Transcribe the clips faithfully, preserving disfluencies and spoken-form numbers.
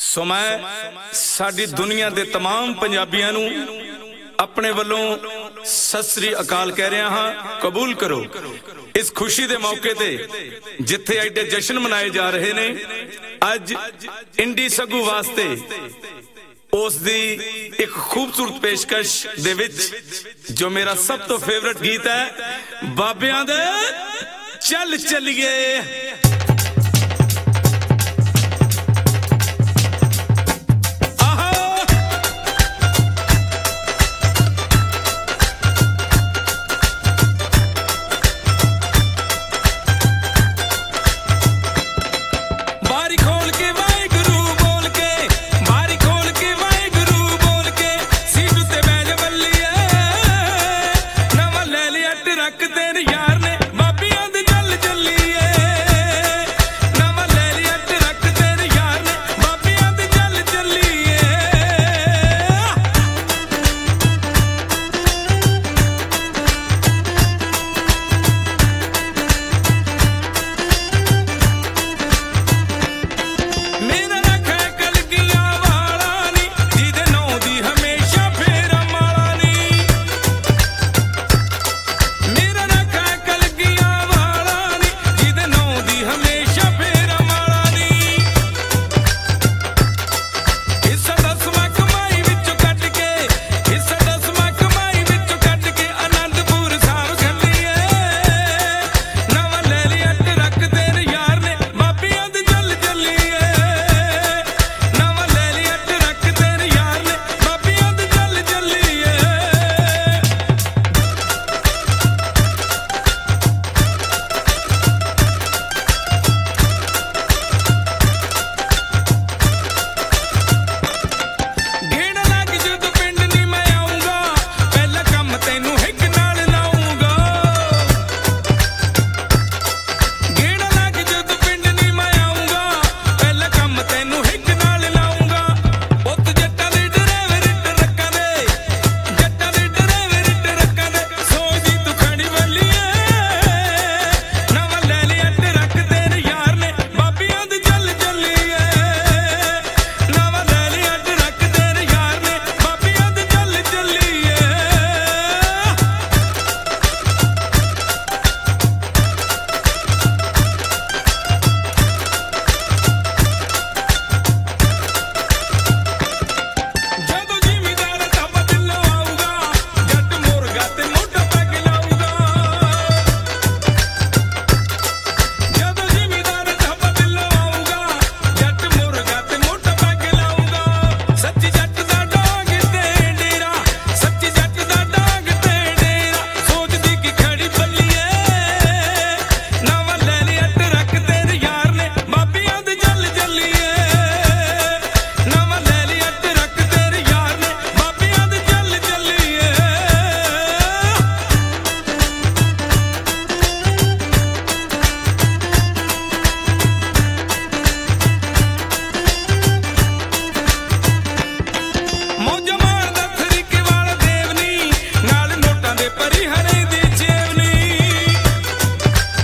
सो मैं साडी दुनिया दे तमाम पंजाबियां नू अपने वल्लों सत श्री अकाल कह रहा हाँ। कबूल करो इस खुशी दे मौके ते जिथे एडे जश्न मनाए जा रहे ने। अज इंडी सगू वास्ते उस दी एक खूबसूरत पेशकश दे विच जो मेरा सब तो फेवरेट गीत है बाबियां दे चल चलिए।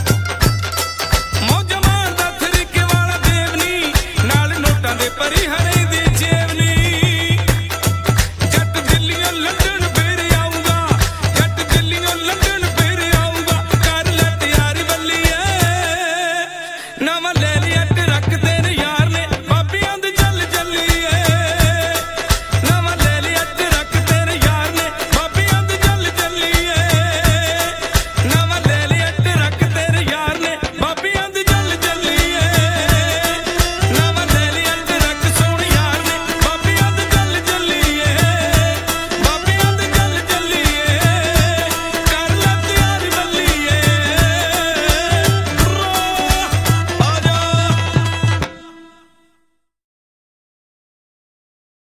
हरे